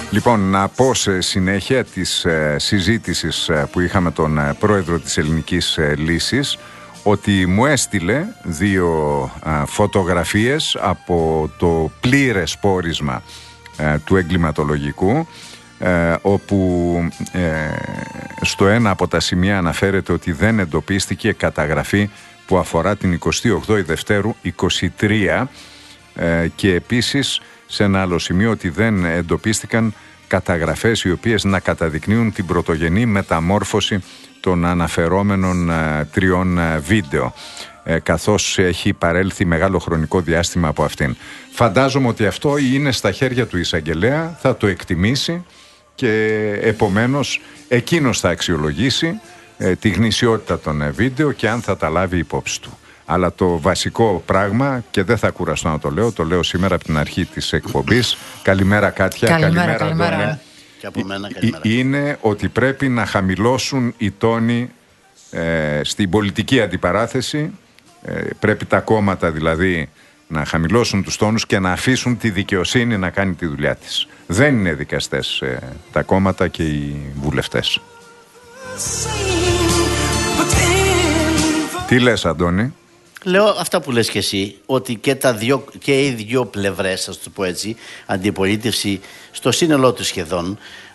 Λοιπόν, να πω σε συνέχεια της συζήτησης που είχαμε τον πρόεδρο της Ελληνικής Λύσης ότι μου έστειλε 2 φωτογραφίες από το πλήρες πόρισμα του εγκληματολογικού, όπου στο ένα από τα σημεία αναφέρεται ότι δεν εντοπίστηκε καταγραφή που αφορά την 28η Δευτέρου 23, και επίσης σε ένα άλλο σημείο ότι δεν εντοπίστηκαν καταγραφές οι οποίες να καταδεικνύουν την πρωτογενή μεταμόρφωση των αναφερόμενων 3 βίντεο, καθώς έχει παρέλθει μεγάλο χρονικό διάστημα από αυτήν. Φαντάζομαι ότι αυτό είναι στα χέρια του εισαγγελέα, θα το εκτιμήσει και επομένως εκείνος θα αξιολογήσει τη γνησιότητα των βίντεο και αν θα τα λάβει υπόψη του. Αλλά το βασικό πράγμα, και δεν θα κουραστώ να το λέω σήμερα από την αρχή της εκπομπής, καλημέρα Κάτια, καλημέρα. Και από μένα, καλημέρα. Είναι ότι πρέπει να χαμηλώσουν οι τόνοι στην πολιτική αντιπαράθεση, πρέπει τα κόμματα δηλαδή να χαμηλώσουν τους τόνους και να αφήσουν τη δικαιοσύνη να κάνει τη δουλειά της. Δεν είναι δικαστές τα κόμματα και οι βουλευτές. Τι λες, Αντώνη? Λέω αυτά που λες και εσύ, ότι και οι δύο πλευρές, ας το πω έτσι, αντιπολίτευση στο σύνολό του σχεδόν,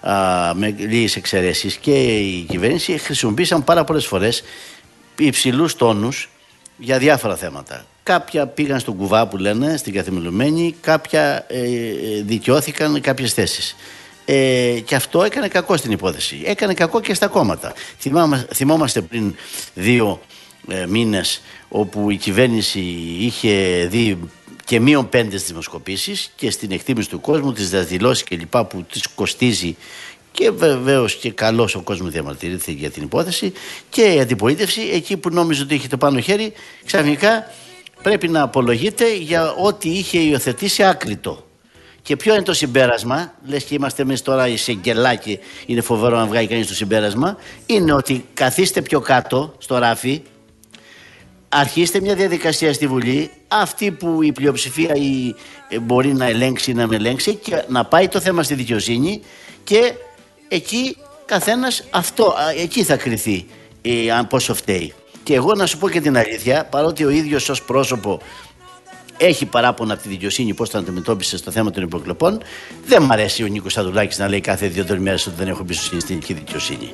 με λίγες εξαιρέσεις, και η κυβέρνηση χρησιμοποίησαν πάρα πολλές φορές υψηλούς τόνους για διάφορα θέματα. Κάποια πήγαν στον κουβά που λένε, στην καθημερινή, κάποια δικαιώθηκαν κάποιες θέσεις. Και αυτό έκανε κακό στην υπόθεση. Έκανε κακό και στα κόμματα. Θυμόμαστε πριν 2 μήνες όπου η κυβέρνηση είχε δει και -5 στις δημοσκοπήσεις και στην εκτίμηση του κόσμου, τις διαδηλώσεις κλπ. Που της κοστίζει, και βεβαίως και καλώς ο κόσμος διαμαρτυρήθηκε για την υπόθεση, και η αντιπολίτευση εκεί που νόμιζε ότι είχε το πάνω χέρι ξαφνικά πρέπει να απολογείται για ό,τι είχε υιοθετήσει άκριτο. Και ποιο είναι το συμπέρασμα? Λες και είμαστε εμείς τώρα οι σεγγελάκοι, είναι φοβερό να βγάλει κανείς το συμπέρασμα. Είναι ότι καθίστε πιο κάτω στο ράφι, αρχίστε μια διαδικασία στη Βουλή, αυτή που η πλειοψηφία μπορεί να ελέγξει ή να με ελέγξει, και να πάει το θέμα στη δικαιοσύνη, και εκεί καθένας εκεί θα κριθεί αν πόσο φταίει. Και εγώ να σου πω και την αλήθεια, παρότι ο ίδιος ως πρόσωπο έχει παράπονα από τη δικαιοσύνη πώς θα αντιμετώπισε στο θέμα των υποκλοπών, δεν μ' αρέσει ο Νίκος Ανδρουλάκης να λέει κάθε 2-3 μέρες ότι δεν έχω εμπιστοσύνη στην ελληνική δικαιοσύνη.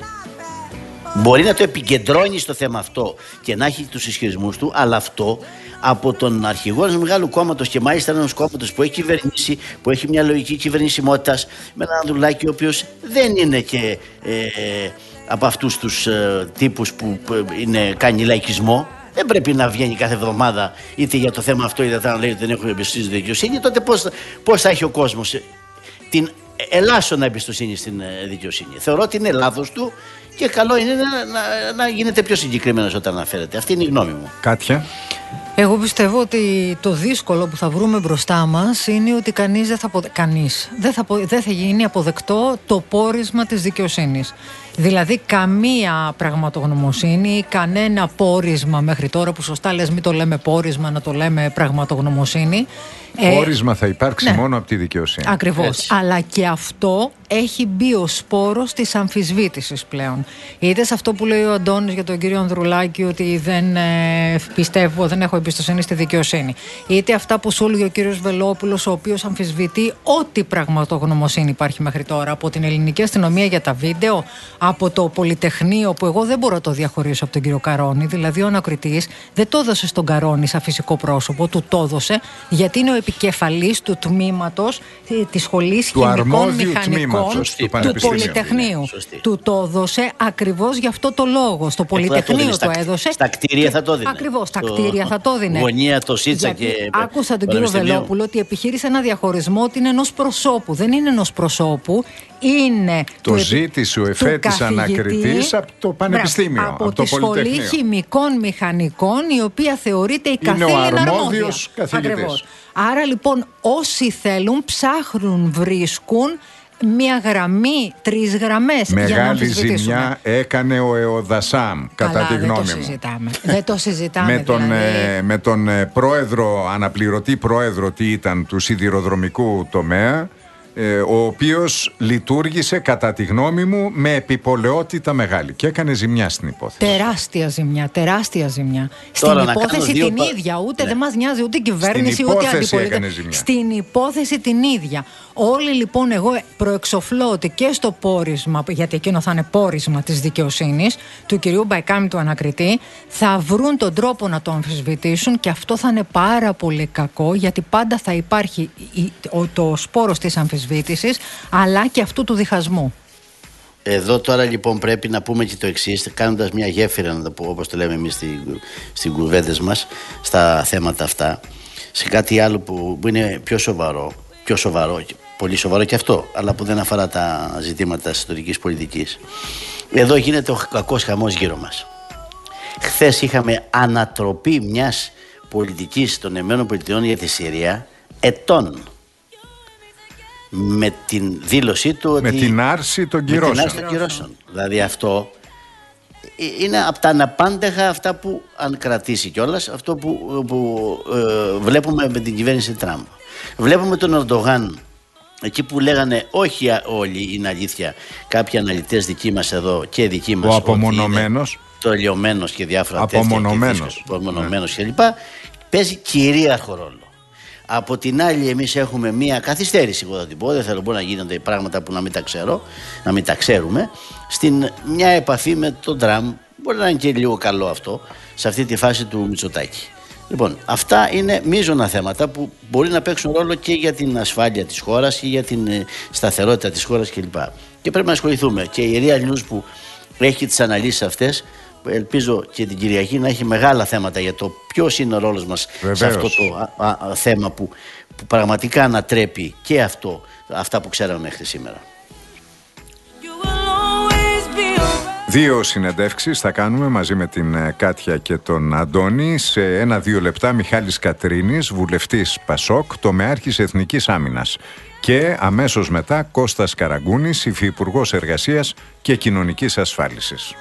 Μπορεί να το επικεντρώνει στο θέμα αυτό και να έχει τους ισχυρισμούς του, αλλά αυτό από τον αρχηγό ενός μεγάλου κόμματος, και μάλιστα ενός κόμματος που έχει κυβερνήσει, που έχει μια λογική κυβερνησιμότητας, με έναν Ανδρουλάκη ο οποίος δεν είναι και από αυτούς τους τύπους που κάνει λαϊκισμό. Δεν πρέπει να βγαίνει κάθε εβδομάδα είτε για το θέμα αυτό είτε να λέει ότι δεν έχω εμπιστοσύνη στη δικαιοσύνη. Τότε πώς θα έχει ο κόσμος την ελάσσονα εμπιστοσύνη στην δικαιοσύνη? Θεωρώ ότι είναι λάθος του και καλό είναι να γίνεται πιο συγκεκριμένος όταν αναφέρεται. Αυτή είναι η γνώμη μου. Κάτια. Εγώ πιστεύω ότι το δύσκολο που θα βρούμε μπροστά μας είναι ότι κανείς δεν θα γίνει αποδεκτό το πόρισμα της δικαιοσύνης. Δηλαδή καμία πραγματογνωμοσύνη, κανένα πόρισμα μέχρι τώρα, που σωστά λες μην το λέμε πόρισμα, να το λέμε πραγματογνωμοσύνη. Πόρισμα θα υπάρξει μόνο από τη δικαιοσύνη. Ακριβώς. Έτσι. Αλλά και αυτό έχει μπει ο σπόρος της αμφισβήτησης πλέον. Είτε σε αυτό που λέει ο Αντώνης για τον κύριο Ανδρουλάκη, ότι δεν πιστεύω, δεν έχω εμπιστοσύνη στη δικαιοσύνη. Είτε αυτά που σου έλεγε ο κύριος Βελόπουλος, ο οποίος αμφισβητεί ό,τι πραγματογνωμοσύνη υπάρχει μέχρι τώρα. Από την ελληνική αστυνομία για τα βίντεο, από το Πολυτεχνείο, που εγώ δεν μπορώ να το διαχωρίσω από τον κύριο Καρόνη. Δηλαδή ο ανακριτής δεν το έδωσε στον Καρόνη σαν φυσικό πρόσωπο, του το έδωσε γιατί είναι ο επικεφαλής του τμήματος της Σχολής Χημικών Μηχανικών του Πολυτεχνείου. Του το έδωσε ακριβώς γι' αυτό το λόγο. Στο Πολυτεχνείο το έδωσε. Στα κτίρια θα το δίνει. Ακριβώς, στα κτίρια θα το δίνει. Γωνία, το Σίτσα και. Άκουσα τον κύριο Βελόπουλο ότι επιχείρησε ένα διαχωρισμό ότι είναι ενός προσώπου. Δεν είναι ενός προσώπου. Είναι το ζήτησε ο εφέτης ανακριτής από το Πανεπιστήμιο, από τη Σχολή Χημικών Μηχανικών, η οποία θεωρείται η καθήλυνα αρμόδιος καθηγητής. Άρα λοιπόν όσοι θέλουν ψάχνουν, βρίσκουν μια γραμμή, 3 γραμμές. Μεγάλη ζημιά έκανε ο ΕΟΔΑΣΑΜ, κατά τη γνώμη μου. Δεν το συζητάμε. Με τον πρόεδρο, αναπληρωτή πρόεδρο, τι ήταν, του σιδηροδρομικού τομέα, ο οποίος λειτουργήσε κατά τη γνώμη μου με επιπολαιότητα μεγάλη και έκανε ζημιά στην υπόθεση. Τεράστια ζημιά. Τώρα, στην υπόθεση την ίδια, ούτε δεν μας νοιάζει ούτε η κυβέρνηση ούτε η αντιπολίτευση. Στην υπόθεση την ίδια. Όλοι λοιπόν, εγώ προεξοφλώ ότι και στο πόρισμα, γιατί εκείνο θα είναι πόρισμα της δικαιοσύνης, του κυρίου Μπαϊκάμι, του ανακριτή, θα βρουν τον τρόπο να το αμφισβητήσουν, και αυτό θα είναι πάρα πολύ κακό, γιατί πάντα θα υπάρχει το σπόρος της αμφισβήτησης, αλλά και αυτού του διχασμού. Εδώ τώρα λοιπόν πρέπει να πούμε και το εξής, κάνοντας μια γέφυρα, να το πω, όπως το λέμε εμείς στην κουβέντες μας, στα θέματα αυτά, σε κάτι άλλο που είναι πιο σοβαρό, πολύ σοβαρό και αυτό, αλλά που δεν αφορά τα ζητήματα της ιστορικής πολιτικής. Εδώ γίνεται ο κακός χαμός γύρω μας. Χθες είχαμε ανατροπή μιας πολιτικής των ΗΠΑ για τη Συρία ετών, με την δήλωσή του ότι... Με την άρση των κυρώσεων. Δηλαδή αυτό είναι από τα αναπάντεχα αυτά που, αν κρατήσει κιόλας, αυτό που βλέπουμε με την κυβέρνηση Τραμπ. Βλέπουμε τον Ερντογάν, εκεί που λέγανε, όχι όλοι είναι αλήθεια, κάποιοι αναλυτές δικοί μας εδώ και δικοί μας, ο απομονωμένος, το λιωμένος και διάφορα απομονωμένος κλπ, παίζει κυρίαρχο ρόλο. Από την άλλη, εμείς έχουμε μία καθυστέρηση, εγώ θα την πω, δεν θέλω να γίνονται πράγματα που να μην τα ξέρουμε, στην μια επαφή με τον Τραμπ. Μπορεί να είναι και λίγο καλό αυτό σε αυτή τη φάση του Μητσοτάκη. Λοιπόν, αυτά είναι μείζωνα θέματα που μπορεί να παίξουν ρόλο και για την ασφάλεια της χώρας και για την σταθερότητα της χώρας κλπ. Και πρέπει να ασχοληθούμε. Και η Real News που έχει τις αναλύσεις αυτές, ελπίζω και την Κυριακή να έχει μεγάλα θέματα για το ποιος είναι ο ρόλος μας. Βεβαίως. Σε αυτό το θέμα που πραγματικά ανατρέπει και αυτά που ξέραμε μέχρι σήμερα. 2 συνεντεύξεις θα κάνουμε μαζί με την Κάτια και τον Αντώνη. Σε 1-2 λεπτά Μιχάλης Κατρίνης, βουλευτής Πασόκ, τομεάρχης Εθνικής Άμυνας. Και αμέσως μετά Κώστας Καραγκούνης, υφυπουργός Εργασίας και Κοινωνικής Ασφάλισης.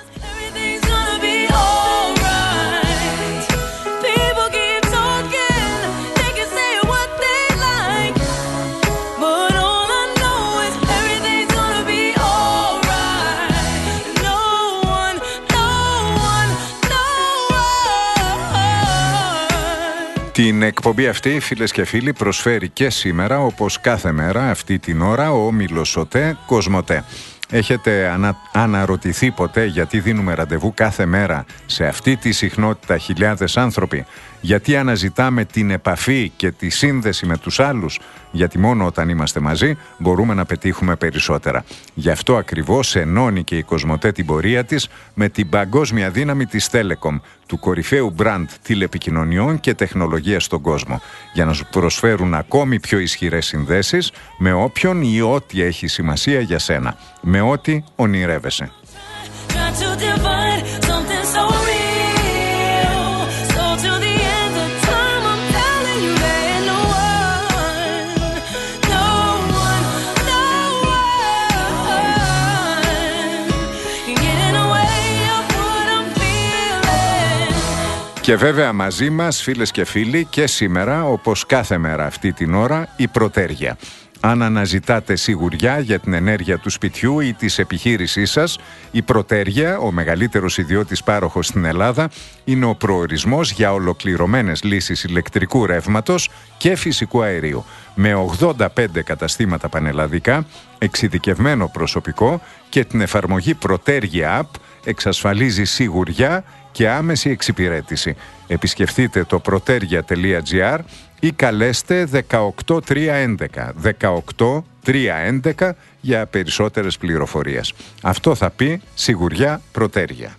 Την εκπομπή αυτή, φίλες και φίλοι, προσφέρει και σήμερα, όπως κάθε μέρα αυτή την ώρα, ο Όμιλος ΟΤΕ Κοσμοτέ. Έχετε αναρωτηθεί ποτέ γιατί δίνουμε ραντεβού κάθε μέρα σε αυτή τη συχνότητα χιλιάδες άνθρωποι? Γιατί αναζητάμε την επαφή και τη σύνδεση με τους άλλους? Γιατί μόνο όταν είμαστε μαζί μπορούμε να πετύχουμε περισσότερα. Γι' αυτό ακριβώς ενώνει και η Κοσμοτέ την πορεία της με την παγκόσμια δύναμη της Telecom, του κορυφαίου μπραντ τηλεπικοινωνιών και τεχνολογίας στον κόσμο, για να σου προσφέρουν ακόμη πιο ισχυρές συνδέσεις με όποιον ή ό,τι έχει σημασία για σένα, με ό,τι ονειρεύεσαι. Και βέβαια μαζί μας, φίλες και φίλοι, και σήμερα, όπως κάθε μέρα αυτή την ώρα, η Πρωτέργεια. Αν αναζητάτε σιγουριά για την ενέργεια του σπιτιού ή της επιχείρησής σας, η Πρωτέργεια, ο μεγαλύτερος ιδιώτης πάροχος στην Ελλάδα, είναι ο προορισμός για ολοκληρωμένες λύσεις ηλεκτρικού ρεύματος και φυσικού αερίου. Με 85 καταστήματα πανελλαδικά, εξειδικευμένο προσωπικό και την εφαρμογή Πρωτέργεια App, εξασφαλίζει σιγουριά και άμεση εξυπηρέτηση. Επισκεφτείτε το protergia.gr ή καλέστε 18311 18311 για περισσότερες πληροφορίες. Αυτό θα πει σιγουριά Πρωτέργεια.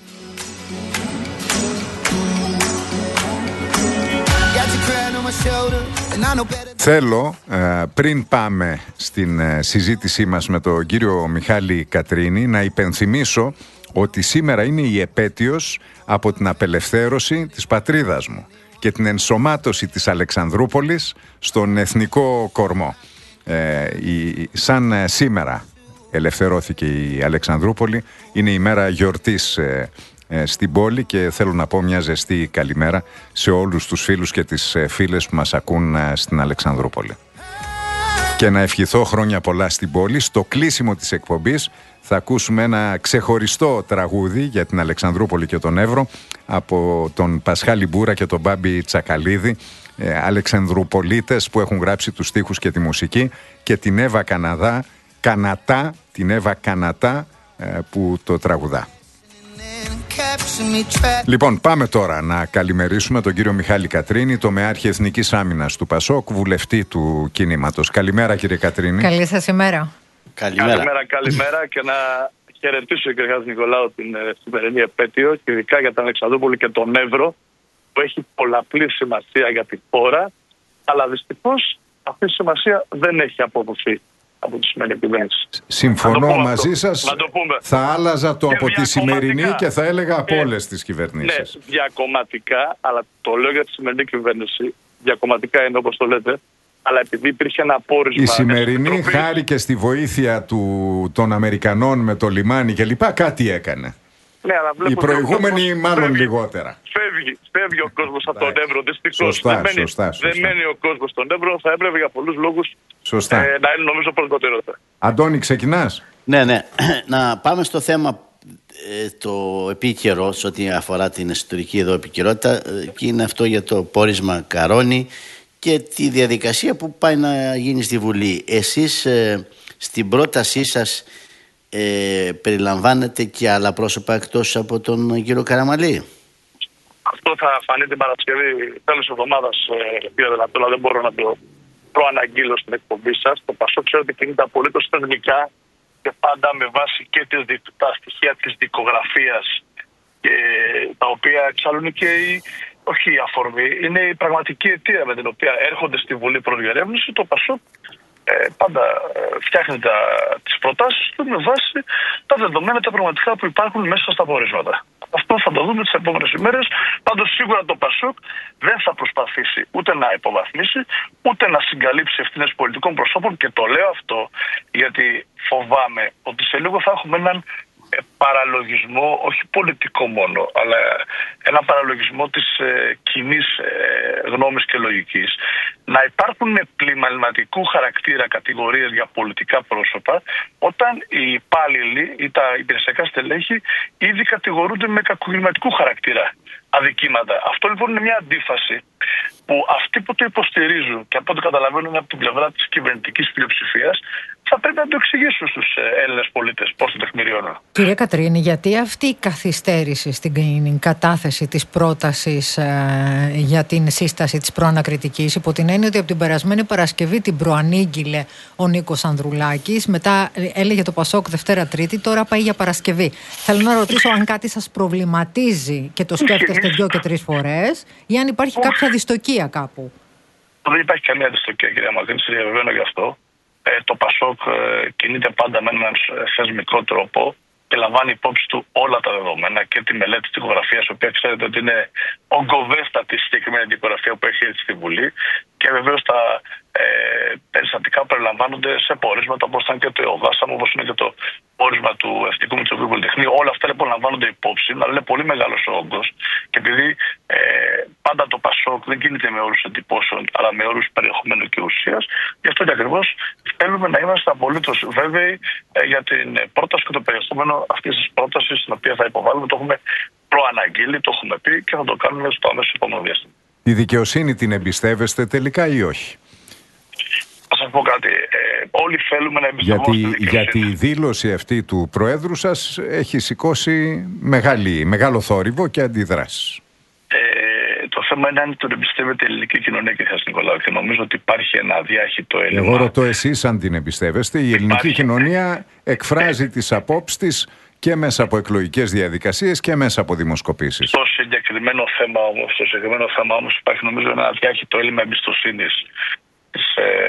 Θέλω, πριν πάμε στην συζήτησή μας με τον κύριο Μιχάλη Κατρίνη, να υπενθυμίσω ότι σήμερα είναι η επέτειος από την απελευθέρωση της πατρίδας μου και την ενσωμάτωση της Αλεξανδρούπολης στον εθνικό κορμό. Σαν σήμερα ελευθερώθηκε η Αλεξανδρούπολη, είναι η μέρα γιορτής στην πόλη και θέλω να πω μια ζεστή καλημέρα σε όλους τους φίλους και τις φίλες που μας ακούν στην Αλεξανδρούπολη. και να ευχηθώ χρόνια πολλά στην πόλη. Στο κλείσιμο της εκπομπής θα ακούσουμε ένα ξεχωριστό τραγούδι για την Αλεξανδρούπολη και τον Εύρο από τον Πασχάλη Μπούρα και τον Μπάμπη Τσακαλίδη, Αλεξανδρουπολίτες που έχουν γράψει τους στίχους και τη μουσική, και την Εύα Κανατά που το τραγουδά. Λοιπόν, πάμε τώρα να καλημερίσουμε τον κύριο Μιχάλη Κατρίνη, τομεάρχη Εθνικής Άμυνας του ΠΑΣΟΚ, βουλευτή του κινήματος. Καλημέρα, κύριε Κατρίνη. Καλή σας ημέρα. Καλημέρα και να χαιρετήσω και τον Νικολάου την σημερινή επέτειο, και ειδικά για την Αλεξανδρούπολη και τον Εύρο, που έχει πολλαπλή σημασία για τη χώρα, αλλά δυστυχώς αυτή η σημασία δεν έχει αποδοθεί από τη σημερινή κυβέρνηση. Συμφωνώ μαζί σας. Θα άλλαζα το από τη σημερινή και θα έλεγα από όλες τις κυβερνήσεις. Ναι, διακομματικά, αλλά το λέω για τη σημερινή κυβέρνηση. Διακομματικά είναι όπως το λέτε, αλλά επειδή υπήρχε ένα πόρισμα. Η σημερινή, χάρη και στη βοήθεια των Αμερικανών με το λιμάνι κλπ., κάτι έκανε. Ναι, αλλά οι προηγούμενοι μάλλον λιγότερα. Φεύγει ο κόσμος από τον Εύρο. Δυστυχώς δεν μένει ο κόσμος στον Εύρο. Θα έπρεπε για πολλούς λόγους να είναι, νομίζω, προτεραιότητα. Αντώνη, ξεκινάς? Ναι. Να πάμε στο θέμα το επίκαιρο σε ό,τι αφορά την εσωτερική εδώ επικαιρότητα, και είναι αυτό για το πόρισμα Καρόνι και τη διαδικασία που πάει να γίνει στη Βουλή. Εσείς στην πρότασή σας περιλαμβάνετε και άλλα πρόσωπα εκτός από τον κύριο Καραμαλή? Αυτό θα φανεί την Παρασκευή, τέλος εβδομάδας, κύριε Δελατόλα. Δεν μπορώ να το προαναγγείλω στην εκπομπή σας. Το ΠΑΣΟΚ, ξέρετε, κινείται απολύτως θεσμικά και πάντα με βάση και τα στοιχεία της δικογραφίας, τα οποία εξάλλου είναι και όχι η αφορμή, είναι η πραγματική αιτία με την οποία έρχονται στη Βουλή προς διερεύνηση. Το ΠΑΣΟΚ πάντα φτιάχνει τις προτάσεις του με βάση τα δεδομένα, τα πραγματικά που υπάρχουν μέσα στα πορίσματα. Αυτό θα το δούμε τις επόμενες ημέρες. Πάντως σίγουρα το ΠΑΣΟΚ δεν θα προσπαθήσει ούτε να υποβαθμίσει, ούτε να συγκαλύψει ευθύνες πολιτικών προσώπων, και το λέω αυτό γιατί φοβάμαι ότι σε λίγο θα έχουμε έναν παραλογισμό, όχι πολιτικό μόνο, αλλά ένα παραλογισμό της κοινής γνώμης και λογικής. Να υπάρχουν πλημελματικού χαρακτήρα κατηγορίες για πολιτικά πρόσωπα, όταν οι υπάλληλοι ή τα υπηρεσιακά στελέχη ήδη κατηγορούνται με κακοκλιματικού χαρακτήρα αδικήματα. Αυτό λοιπόν είναι μια αντίφαση που αυτοί που το υποστηρίζουν, και από ό,τι καταλαβαίνουν είναι από την πλευρά της κυβερνητικής πλειοψηφίας, θα πρέπει να το εξηγήσουν στους Έλληνες πολίτες πώς το τεκμηριώνουν. Κύριε Κατρίνη, γιατί αυτή η καθυστέρηση στην κατάθεση της πρότασης για την σύσταση της προανακριτικής, υπό την έννοια ότι από την περασμένη Παρασκευή την προανήγγειλε ο Νίκος Ανδρουλάκης, μετά έλεγε το ΠΑΣΟΚ Δευτέρα Τρίτη, τώρα πάει για Παρασκευή. Θέλω να ρωτήσω αν κάτι σας προβληματίζει και το σκέφτεστε 2 και 3 φορές, ή αν υπάρχει κάποια δυστοκία κάπου? Δεν υπάρχει καμία δυστοκία, κυρία Μακρύνη, σας διαβεβαιώνω γι' αυτό. Το ΠΑΣΟΚ κινείται πάντα με έναν θεσμικό τρόπο και λαμβάνει υπόψη του όλα τα δεδομένα και τη μελέτη της δικογραφίας, η οποία ξέρετε ότι είναι ογκοδέστατη συγκεκριμένη δικογραφία που έχει έρθει στη Βουλή, και βεβαίως τα περιστατικά περιλαμβάνονται σε πορίσματα όπως ήταν και το ΕΟΔΑΣΑΜ, όπως είναι και το πόρισμα του Εθνικού Μητσοβίου Πολυτεχνείου. Όλα αυτά λοιπόν λαμβάνονται υπόψη, αλλά είναι πολύ μεγάλος ο όγκος, και επειδή πάντα το ΠΑΣΟΚ δεν κινείται με όρους εντυπώσεων, αλλά με όρους περιεχομένου και ουσίας, γι' αυτό και ακριβώς θέλουμε να είμαστε απολύτως βέβαιοι για την πρόταση και το περιεχόμενο αυτής της πρότασης, την οποία θα υποβάλουμε. Το έχουμε προαναγγείλει, το έχουμε πει και θα το κάνουμε στο αμέσως επόμενο διάστημα. Τη δικαιοσύνη την εμπιστεύεστε τελικά ή όχι? Θα σας πω κάτι. Όλοι θέλουμε να εμπιστευόμαστε τη δικαιοσύνη. Γιατί η δήλωση αυτή του Προέδρου σας έχει σηκώσει μεγάλο θόρυβο και αντιδράσεις. Το θέμα είναι αν τον εμπιστεύεται η ελληνική κοινωνία, κύριε Νικολάου, και νομίζω ότι υπάρχει ένα αδιάχυτο έλλειμμα. Εγώ ρωτώ εσείς αν την εμπιστεύεστε. Η ελληνική κοινωνία εκφράζει τις απόψεις της και μέσα από εκλογικές διαδικασίες και μέσα από δημοσκοπήσεις. Στο συγκεκριμένο θέμα όμως υπάρχει, νομίζω, ένα αδιάχυτο έλλειμμα εμπιστοσύνης της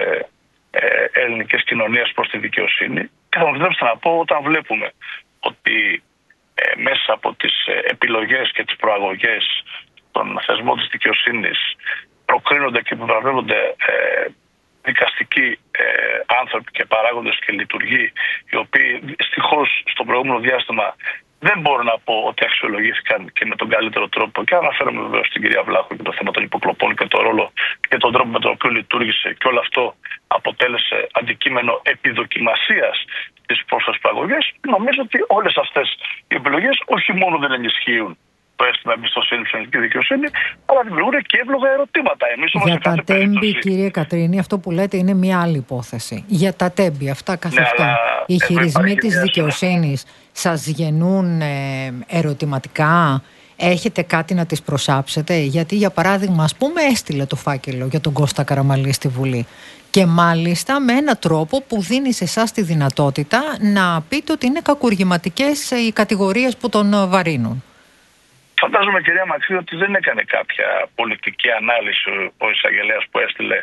ελληνικής κοινωνίας προς τη δικαιοσύνη. Και θα μου επιτρέψετε να πω, όταν βλέπουμε ότι μέσα από τις επιλογές και τις προαγωγές των θεσμών της δικαιοσύνης προκρίνονται και επιβραβεύονται δικαστικοί άνθρωποι και παράγοντες και λειτουργοί, οι οποίοι δυστυχώς στο προηγούμενο διάστημα δεν μπορώ να πω ότι αξιολογήθηκαν και με τον καλύτερο τρόπο. Και αναφέρομαι βεβαίως στην κυρία Βλάχου και το θέμα των υποκλοπών και το ρόλο και τον τρόπο με τον οποίο λειτουργήσε. Και όλο αυτό αποτέλεσε αντικείμενο επιδοκιμασίας στις πρόσφατες προαγωγές. Νομίζω ότι όλες αυτές οι επιλογές όχι μόνο δεν ενισχύουν το αίσθημα εμπιστοσύνη στην ελληνική δικαιοσύνη, αλλά δημιουργούν και εύλογα ερωτήματα. Για τα τέμπη, κύριε Κατρίνη, αυτό που λέτε είναι μια άλλη υπόθεση. Για τα τέμπη, αυτά καθ' αυτά. Οι χειρισμοί της δικαιοσύνης σας γεννούν ερωτηματικά? Έχετε κάτι να τις προσάψετε? Γιατί, για παράδειγμα, ας πούμε, έστειλε το φάκελο για τον Κώστα Καραμανλή στη Βουλή. Και μάλιστα με έναν τρόπο που δίνει σε εσάς τη δυνατότητα να πείτε ότι είναι κακουργηματικές οι κατηγορίες που τον βαρύνουν. Φαντάζομαι, κυρία Μαξίδη, ότι δεν έκανε κάποια πολιτική ανάλυση ο εισαγγελέας που έστειλε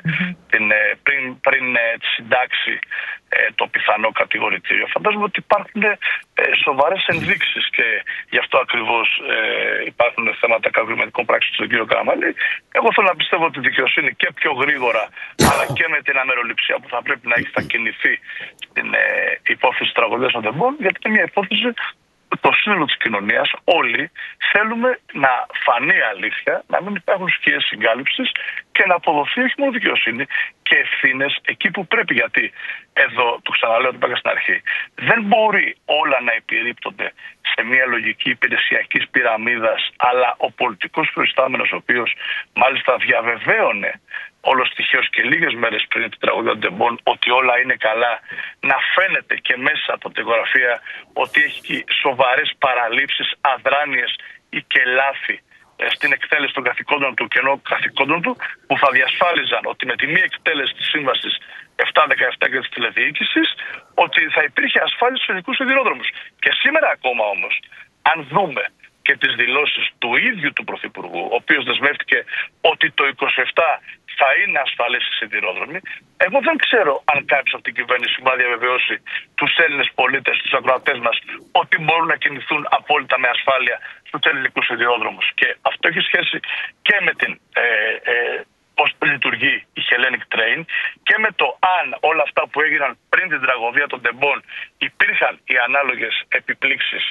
πριν συντάξει το πιθανό κατηγορητήριο. Φαντάζομαι ότι υπάρχουν σοβαρές ενδείξεις και γι' αυτό ακριβώς υπάρχουν θέματα κακουργηματικών πράξεων στον κύριο Καραμανλή. Εγώ θέλω να πιστεύω ότι η δικαιοσύνη και πιο γρήγορα, αλλά και με την αμεροληψία που θα πρέπει να έχει, θα κινηθεί στην υπόθεση τραγωδίας των τεμπών, γιατί είναι μια υπόθεση. Το σύνολο της κοινωνίας, όλοι θέλουμε να φανεί αλήθεια, να μην υπάρχουν σκιές συγκάλυψης και να αποδοθεί όχι μόνο δικαιοσύνη και ευθύνες εκεί που πρέπει. Γιατί εδώ, το ξαναλέω, το είπα και στην αρχή, δεν μπορεί όλα να επιρρύπτονται σε μια λογική υπηρεσιακής πυραμίδας, αλλά ο πολιτικός προϊστάμενος, ο οποίος μάλιστα διαβεβαίωνε όλος τυχαίως και λίγες μέρες πριν την τραγωδία των τεμπών ότι όλα είναι καλά, να φαίνεται και μέσα από την γραφεία ότι έχει σοβαρές παραλήψεις, αδράνειες ή και λάθη στην εκτέλεση των καθηκόντων του και ενώ καθηκόντων του που θα διασφάλιζαν ότι με τη μη εκτέλεση της σύμβασης 717 και της τηλεδιοίκησης ότι θα υπήρχε ασφάλεια στους ελληνικούς σιδηρόδρομους. Και σήμερα ακόμα όμως, αν δούμε και τις δηλώσεις του ίδιου του Πρωθυπουργού, ο οποίος δεσμεύτηκε ότι το 27 θα είναι ασφαλές οι σιδηρόδρομοι, εγώ δεν ξέρω αν κάποιος από την κυβέρνηση μπορεί να διαβεβαιώσει τους Έλληνες πολίτες, τους ακροατές μας, ότι μπορούν να κινηθούν απόλυτα με ασφάλεια στους ελληνικούς σιδηρόδρομους. Και αυτό έχει σχέση και με την πώς λειτουργεί η Hellenic Train και με το αν όλα αυτά που έγιναν πριν την τραγωδία των τεμπών υπήρχαν οι ανάλογες επιπλήξεις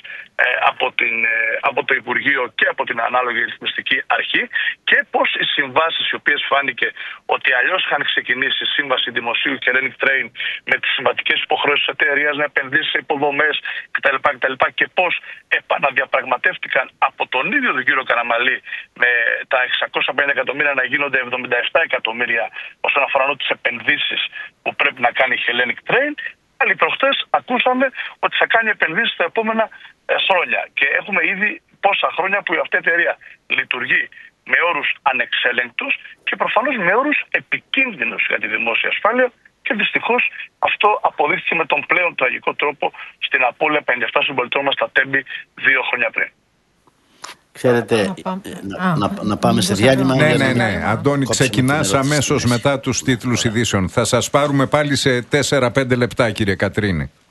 από το Υπουργείο και από την ανάλογη ρυθμιστική αρχή και πώς οι συμβάσεις οι οποίες φάνηκε ότι αλλιώς είχαν ξεκινήσει η σύμβαση δημοσίου και Hellenic Train με τις συμβατικές υποχρεώσεις της εταιρείας να επενδύσει σε υποδομές κτλ. Και πώς επαναδιαπραγματεύτηκαν από τον ίδιο τον κύριο Καραμανλή με τα 650 εκατομμύρια να γίνονται 77 εκατομμύρια όσον αφορά τις επενδύσεις που πρέπει να κάνει η Hellenic Train. Πάλι προχτές ακούσαμε ότι θα κάνει επενδύσεις τα επόμενα χρόνια. Και έχουμε ήδη πόσα χρόνια που αυτή η εταιρεία λειτουργεί με όρους ανεξέλεγκτους και προφανώς με όρους επικίνδυνους για τη δημόσια ασφάλεια. Και δυστυχώς αυτό αποδείχθηκε με τον πλέον τραγικό τρόπο στην απώλεια 57 συμπολιτών μας στα Τέμπη 2 χρόνια πριν. Ξέρετε, να πάμε σε διάλειμμα. Ναι. Αντώνη, ξεκινάς αμέσως μετά τους τίτλους ειδήσεων. Θα σας πάρουμε πάλι σε 4-5 λεπτά, κύριε Κατρίνη.